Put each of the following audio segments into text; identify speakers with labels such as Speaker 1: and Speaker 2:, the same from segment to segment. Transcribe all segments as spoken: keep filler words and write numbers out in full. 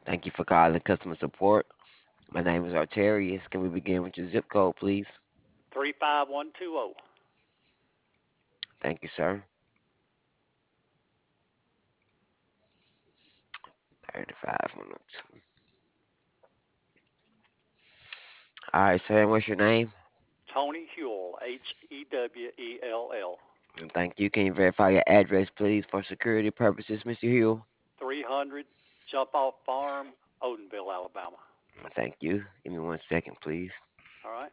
Speaker 1: Thank you for calling customer support. My name is Arterius. Can we begin with your zip code, please?
Speaker 2: three five one two zero.
Speaker 1: Thank you, sir. thirty-five one oh two. All right, sir. And what's your name?
Speaker 2: Tony Hewell, H E W E L L.
Speaker 1: And thank you. Can you verify your address, please, for security purposes, mister Hill?
Speaker 2: three hundred Jump Off Farm, Odenville, Alabama.
Speaker 1: Thank you. Give me one second, please.
Speaker 2: All right.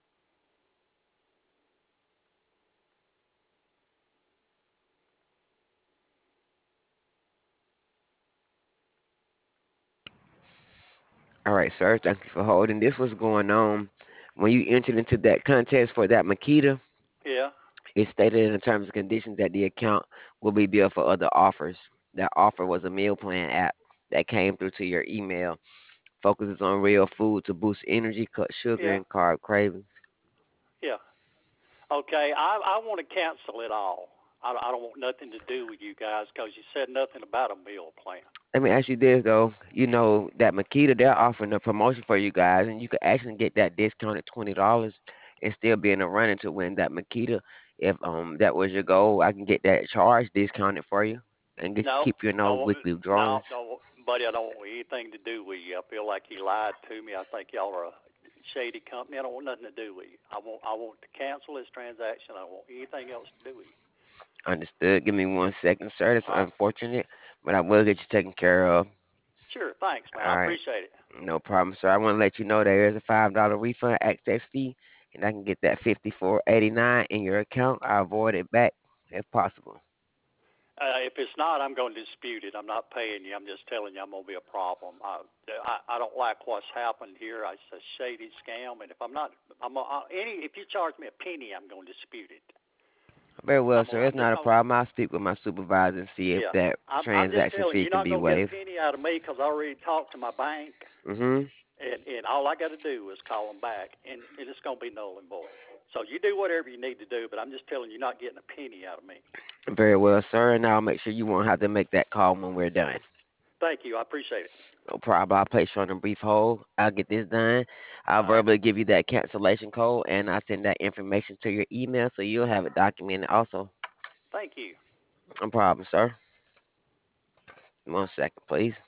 Speaker 1: All right, sir. Thank you for holding. This was going on when you entered into that contest for that Makita.
Speaker 2: Yeah.
Speaker 1: It stated in the terms and conditions that the account will be billed for other offers. That offer was a meal plan app that came through to your email. Focuses on real food to boost energy, cut sugar,
Speaker 2: Yeah.
Speaker 1: and carb cravings.
Speaker 2: Yeah. Okay. I I want to cancel it all. I, I don't want nothing to do with you guys because you said nothing about a meal plan.
Speaker 1: Let me ask you this though. You know that Makita, they're offering a promotion for you guys, and you could actually get that discounted twenty dollars and still be in the running to win that Makita. If um that was your goal, I can get that charge discounted for you and get,
Speaker 2: No,
Speaker 1: keep you in those
Speaker 2: don't,
Speaker 1: weekly
Speaker 2: no,
Speaker 1: drawings.
Speaker 2: no, buddy. I don't want anything to do with you. I feel like you lied to me. I think y'all are a shady company. I don't want nothing to do with you. I want, I want to cancel this transaction. I don't want anything else to do with you.
Speaker 1: Understood. Give me one second, sir. That's
Speaker 2: All right.
Speaker 1: unfortunate, but I will get you taken care of.
Speaker 2: Sure. Thanks, man.
Speaker 1: All
Speaker 2: I
Speaker 1: right.
Speaker 2: appreciate it.
Speaker 1: No problem, sir. I want to let you know there is a five dollar refund access fee, and I can get that fifty four eighty nine in your account. I avoid it back if possible.
Speaker 2: Uh, if it's not, I'm going to dispute it. I'm not paying you. I'm just telling you I'm going to be a problem. I, I, I don't like what's happened here. It's a shady scam, and if I'm not, I'm uh, any. If you charge me a penny, I'm going to dispute it.
Speaker 1: Very well,
Speaker 2: I'm,
Speaker 1: sir.
Speaker 2: I'm
Speaker 1: It's
Speaker 2: just
Speaker 1: not a
Speaker 2: going.
Speaker 1: problem. I'll speak with my supervisor and see if
Speaker 2: Yeah,
Speaker 1: that
Speaker 2: I'm, I'm just
Speaker 1: transaction
Speaker 2: telling you,
Speaker 1: fee
Speaker 2: you're
Speaker 1: can
Speaker 2: not
Speaker 1: be
Speaker 2: going to get a
Speaker 1: waived.
Speaker 2: penny out of me because I already talked to my bank,
Speaker 1: Mm-hmm.
Speaker 2: and, and all I got to do is call them back, and, and it's going to be null and void. So you do whatever you need to do, but I'm just telling you, you're not getting a penny out of me.
Speaker 1: Very well, sir. And I'll make sure you won't have to make that call when we're done.
Speaker 2: Thank you. I appreciate it.
Speaker 1: No problem. I'll place you on a brief hold. I'll get this done. I'll
Speaker 2: All right.
Speaker 1: verbally give you that cancellation code and I'll send that information to your email so you'll have it documented also.
Speaker 2: Thank you.
Speaker 1: No problem, sir. One second, please.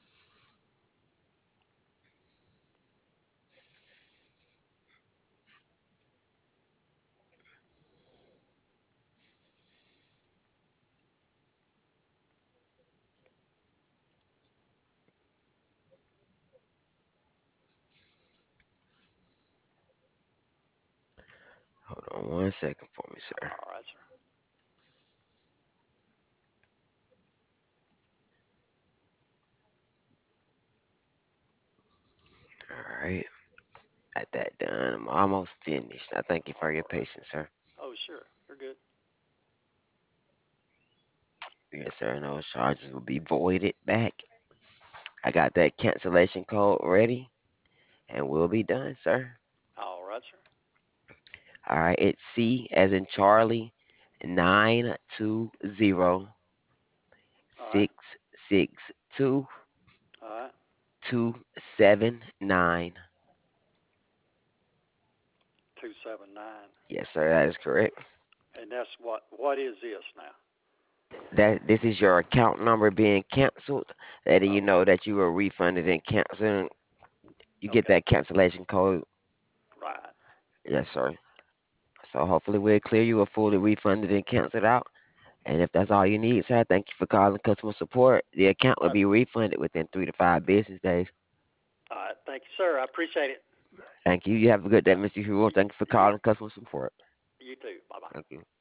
Speaker 1: Hold on one second for me, sir.
Speaker 2: All right, sir.
Speaker 1: All right. Got that done. I'm almost finished. I thank you for your
Speaker 2: All right.
Speaker 1: patience, sir.
Speaker 2: Oh, sure. You're good.
Speaker 1: Yes, sir. And those charges will be voided back. I got that cancellation code ready and we'll be done, sir.
Speaker 2: All right, sir.
Speaker 1: All right. It's C as in Charlie nine two zero
Speaker 2: All right.
Speaker 1: six six two
Speaker 2: All right.
Speaker 1: two seven nine.
Speaker 2: Two seven nine.
Speaker 1: Yes, sir. That is correct.
Speaker 2: And that's what. What is this now?
Speaker 1: That this is your account number being canceled, letting you
Speaker 2: Oh,
Speaker 1: know that you were refunded and canceled. You get
Speaker 2: okay.
Speaker 1: that cancellation code.
Speaker 2: Right.
Speaker 1: Yes, sir. So hopefully we'll clear you or fully refunded and canceled out. And if that's all you need, sir, thank you for calling customer support. The account will
Speaker 2: Uh,
Speaker 1: be refunded within three to five business days.
Speaker 2: all right. Thank you, sir. I appreciate it.
Speaker 1: Thank you. You have a good day,
Speaker 2: Yeah.
Speaker 1: mister Hero.
Speaker 2: You,
Speaker 1: Thank you for
Speaker 2: you,
Speaker 1: calling customer support.
Speaker 2: you too. Bye bye.
Speaker 1: Thank you.